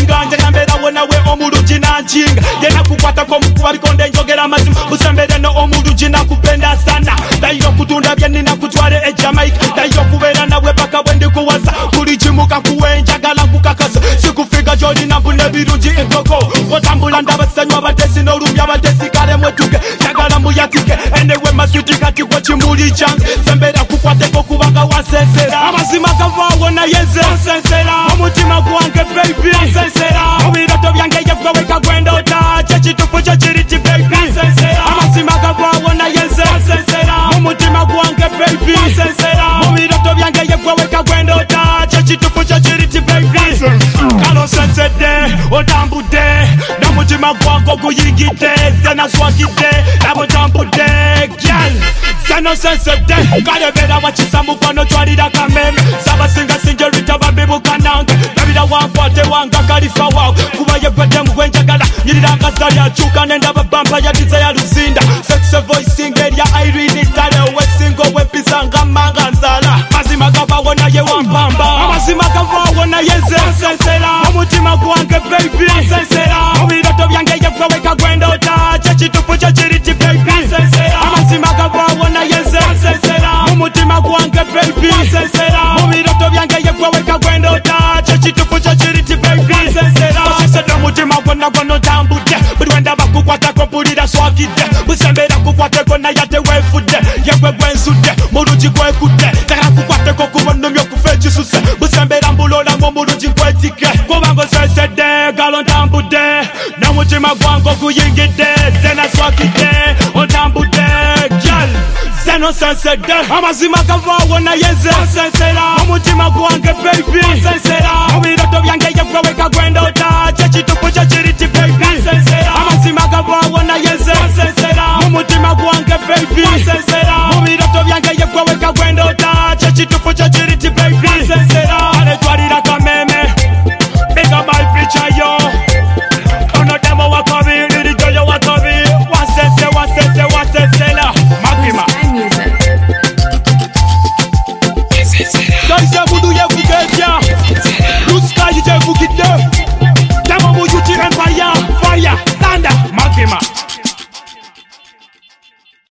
nsinga njagala mbeerawo nawe omulungi nanjinga yena kukwatako mukuba bikonde njogera amazima busembere no omulungi nakupenda sana dayiro okutunda byenina kutwale e Jamaica dayiro okubeera nawe paka bwe ndikuwasa buli kimu kakuwe njagala nkukakasa sikufiga gyolina mbuna ebirungi enkoko otambula ndabasanywa abatesi n'olumya abatesi kale mwetuge njagala muyatike enewe masuti kati gwe kimuli kyange sembera kukwateko kubanga wasensera amazima gavaawo naye nze nsensera omutima gwange baby nsensera obiroto byange yegwe wekagwendoota kyekitufu kyo kiri ti baby nsensera amazima gavaawo naye nze nsensera omutima gwange baby nsensera obiroto byange yegwe wekagwendoota kyekitufu kyo kiri ti baby kalo nsensedde otambudde n'omutima gwange oguyingidde senaswagidde nabo tambudde gyal seno sensedde kalebera wakisa mukwano twalira kameme sabasinga sinjerita babibukanange nabira wankwate wanga kalifa wawo kuba yegwedde mu gwenjagala nyiriranga zali akyuka nendaba bampa yadiza ya luzinda sexe voicing erya Irene tale owesinga owempisanga manga nzala mazima gavaawo naye wampamba amazima gavaawo naye nze nsensera omutima gwange baby nsensera obiroto byange yegwe wekagwendoota kyekitufu kyo kiri ti baby nsensera amazima gavaawo naye nze nsensera omutima gwange baby nsensera obiroto byange yegwe wekagwendoota kyekitufu kyo kiri ti baby nsensera osesera omutima gwonna gwonna otambudde buli wendaba kukwatako mpulira swagidde busembera kukwateko naye ate weefudde yegwe gwensudde mulungi gwekudde tagala kukwateko kuba nnumya okufa ekisuse busembera mbulolamu omulungi nkwetike kubanga osensedde galo ntambudde n'omutima gwange oguyingidde senaswagidde otambudde gyal seno nsensedde amazima gavaawo naye nze nsensera omutima gwange baby nsensera obiroto byange yegwe wekagwe